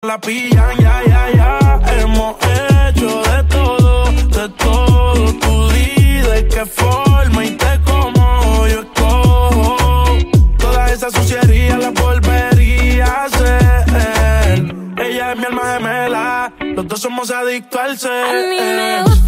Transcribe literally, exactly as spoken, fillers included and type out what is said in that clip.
La pillan, ya, ya, ya. Hemos hecho de todo, de todo. Tú di de qué forma y te como yo escojo. Toda esa suciería la volvería a hacer. Ella es mi alma gemela, los dos somos adictos al ser. A mí me gusta